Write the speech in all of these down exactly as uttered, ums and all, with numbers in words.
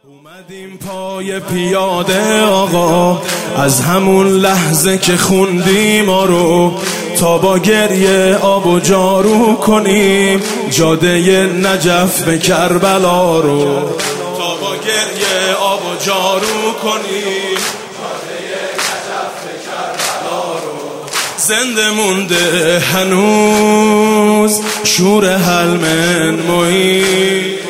اومدیم پای پیاده آقا، از همون لحظه که خوندی ما رو، تا با گریه آب و جارو کنیم جاده نجف به کربلا رو. تا با گریه آب و جارو کنیم جاده نجف به کربلا رو. زنده مونده هنوز شور حلم محیط،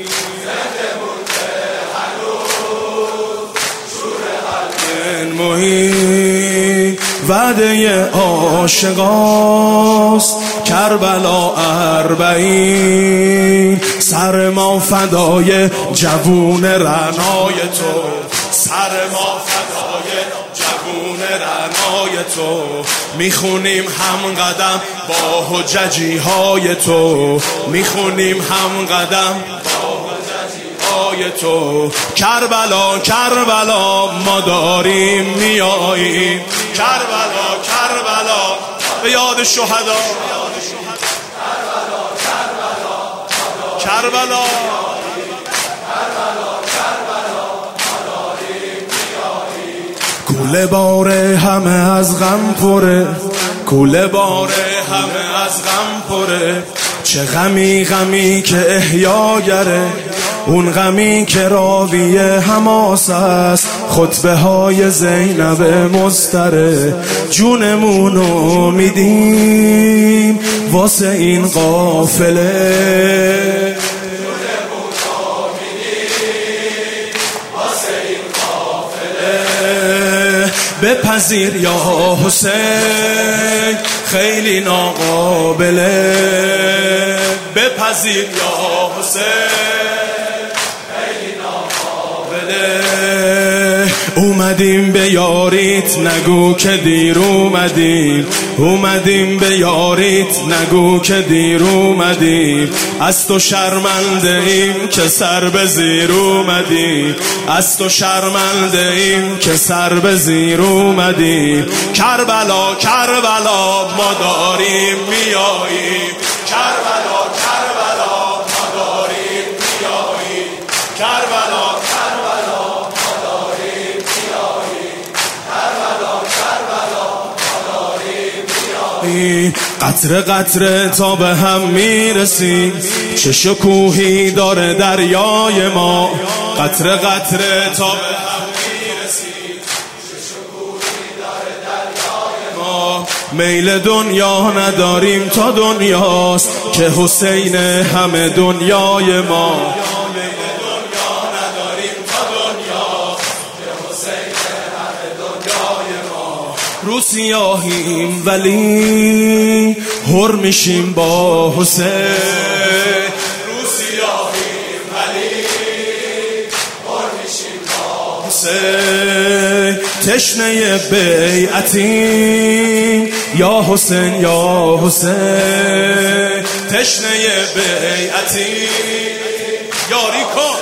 وعده عاشقاست کربلا اربعین. سر ما فدای جوون رعنای تو، سر ما فدای جوون رعنای تو. میخونیم هم قدم با حججی های تو، میخونیم هم قدم تو. کربلا کربلا ما داریم میاییم، کربلا کربلا به یاد شهدا، کربلا کربلا کوله باره همه از غم پره، کوله باره همه از غم پره. چه غمی غمی که احیاگره، اون غمی که راوی حماس است. خطبه های زینب مضطره، جونمونو میدیم واسه این قافله. بپذیر یا حسین خیلی ناقابله، بپذیر یا حسین خیلی ناقابله. اومدیم به یاریت نگو که دیر اومدیم، اومدیم به یاریت نگو که دیر اومدیم. از تو شرمنده ایم که سر به زیر اومدیم، از تو شرمنده ایم که سر به زیر اومدیم. کربلا کربلا ما داریم میاییم، کربلا کربلا ما داریم میاییم، کربلا کربلا ما داریم میاییم، کربلا کربلا ما داریم میاییم. قطره قطره تا به هم میرسیم، چه شکوهی داره دریای ما. قطره قطره تا به هم میرسیم، چه شکوهی داره دریای ما. میل دنیا نداریم تا دنیاست، که حسین همه دنیای ما. رو سیاهیم ولی هر میشیم با حسین، رو سیاهیم ولی هر میشیم با حسین. تشنه بیعتیم یا حسین یا حسین، تشنه بیعتیم یاری کن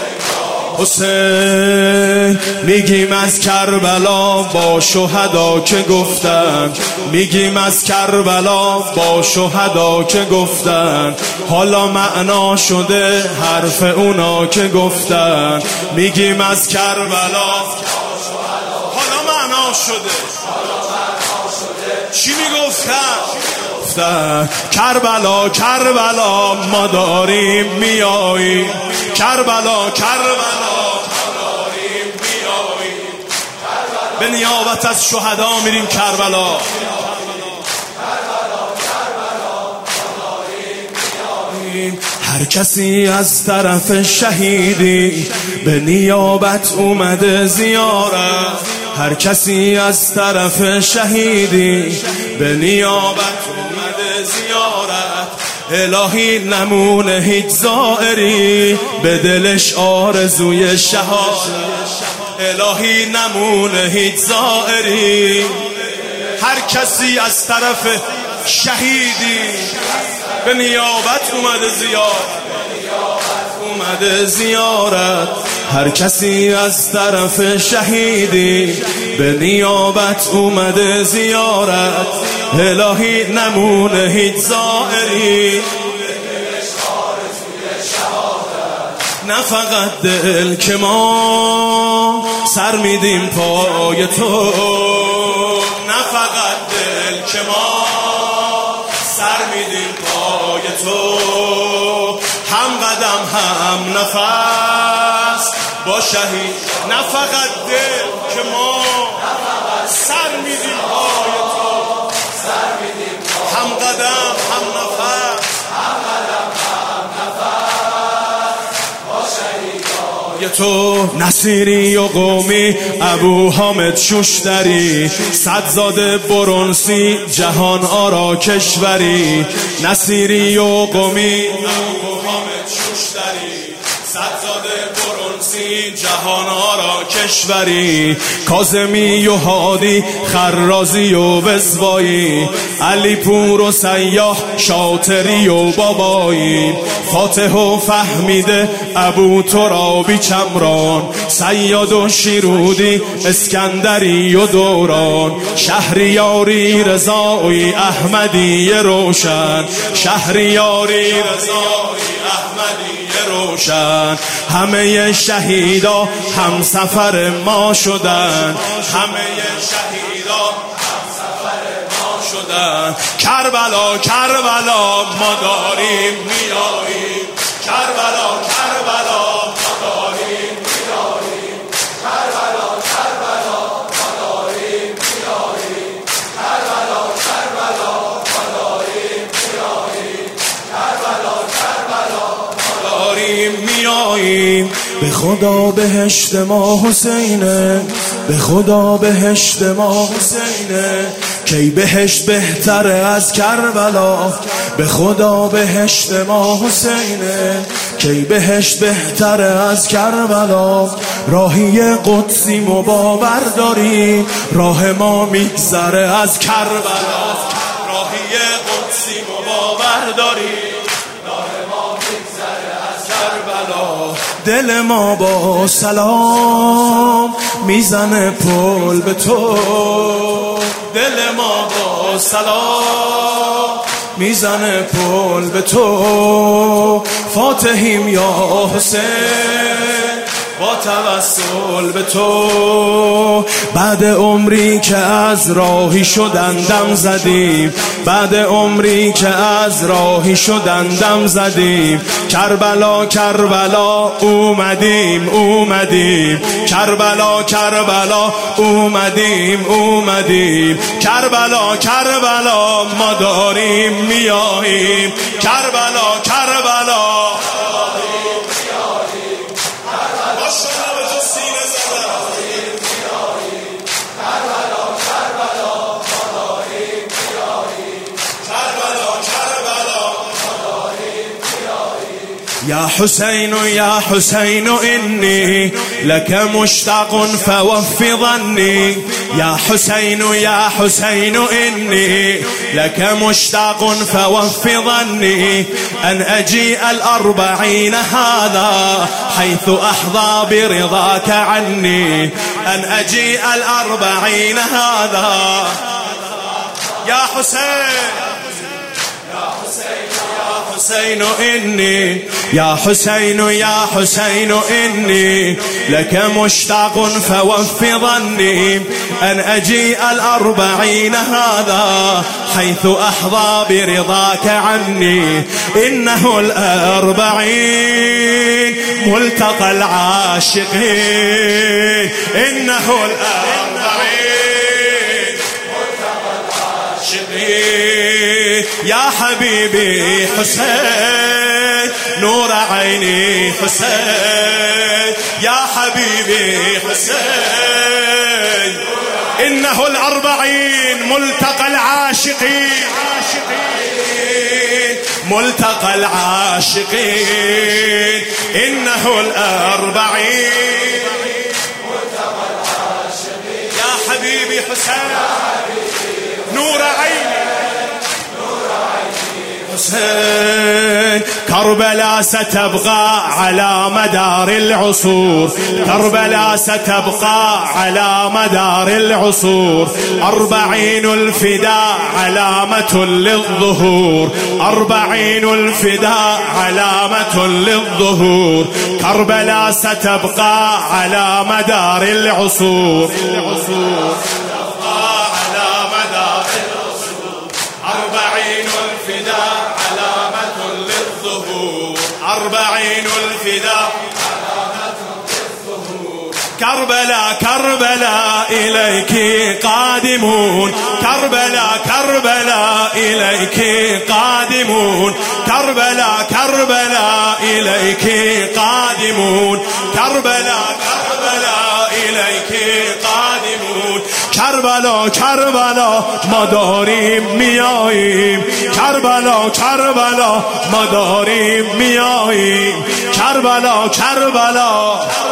حسین. میگیم از کربلا با شهدا که گفتن، میگیم از کربلا با شهدا که گفتن. حالا معنا شده حرف اونا که گفتن. میگیم از کربلا حالا معنا شده، چی میگفتن؟ گفتن کربلا کربلا ما داریم میاییم، کربلا کربلا به نیابت از شهدا میریم کربلا. هر کسی از طرف شهیدی به نیابت اومده زیارت، هر کسی از طرف شهیدی به نیابت اومده زیارت. الهی نمونه هیچ زائری به دلش آرزوی شهادت، الهی نمونه هیچ زائری. هر کسی از طرف شهیدی به نیابت اومده زیارت، اومده زیارت. هر کسی از طرف شهیدی به نیابت اومده زیارت. الهی نمونه هیچ زائری نه فقط دل که ما سر میدیم پای تو، نه فقط دل که ما سر میدیم پای تو، هم قدم هم نفس با شهید. نه فقط دل که ما سر میدیم پای تو، هم قدم هم نفس تو. نصیری و قومی ابو حامد شوشتری، صدزاده برونسی جهان آرا کشوری. نصیری و قومی ابو حامد شوشتری، صدزاده برونسی جهان آرا کشوری. کاظمی و هادی خرازی و وزوایی، علی پور و سیاح شاطری و بابایی. فاتح و فهمیده ابو ترابی چمران، سیاد و شیرودی اسکندری و دوران. شهریاری رضایی احمدی روشن، شهریاری رضایی احمدی روشن. همه شهیدا هم سفر ما شدن، همه شهیدا هم سفر ما شدن. کربلا کربلا ما داریم میاییم، کربلا کربلا ما داریم میاییم، کربلا کربلا ما داریم میاییم، کربلا کربلا ما داریم میاییم، کربلا کربلا ما داریم میاییم. به خدا بهشت ما حسینه، به خدا بهشت ما حسینه، کی بهشت بهتره از کربلا. به خدا بهشت ما حسینه، کی بهشت بهتره از کربلا. راهی قدسی مباور داری، راه ما میگذره از کربلا. راهی قدسی مباور داری، دل ما با سلام میزنه پل به تو، دل ما با سلام میزنه پل به تو. فاتحیم یا حسین با توسل به تو. بعد عمری که از راهی شدن دم زدیم، بعد عمری که از راهی شدن دم زدیم. کربلا کربلا اومدیم اومدیم، کربلا کربلا اومدیم اومدیم، کربلا کربلا ما داریم میاییم، کربلا کربلا يا حسين يا حسين إني لك مشتاق فوف ظني. يا حسين يا حسين إني لك مشتاق فوف ظني. أن أجيء الأربعين هذا حيث أحظى برضاك عني. أن أجيء الأربعين هذا يا حسين حسين إني يا حسين يا حسين إني لك مشتاق فوف ظني. أن أجيء الأربعين هذا حيث أحظى برضاك عني. إنه الأربعين ملتقى العاشقين، إنه الأربعين ملتقى العاشقين. يا حبيبي حسين نور عيني حسين، يا حبيبي حسين. إنه الأربعين ملتقى العاشقين، ملتقى العاشقين. إنه الأربعين ملتقى العاشقين. يا حبيبي حسين نور عيني حسين. كربلاء ستبقى على مدار العصور، كربلاء ستبقى على مدار العصور. أربعين الفداء علامة للظهور، أربعين الفداء علامة للظهور. كربلاء ستبقى على مدار العصور، ستبقى على مدار العصور. أربعين الفداء علامة للظهور، أربعين الفداء علامة للظهور. كربلاء كربلاء إليك قادمون، كربلاء كربلاء إليك قادمون. كربلاء كربلاء إليك قادمون، كربلاء كربلاء إليك قادمون. کربلا کربلا ما داریم میاییم، کربلا کربلا ما داریم میاییم. کربلا کربلا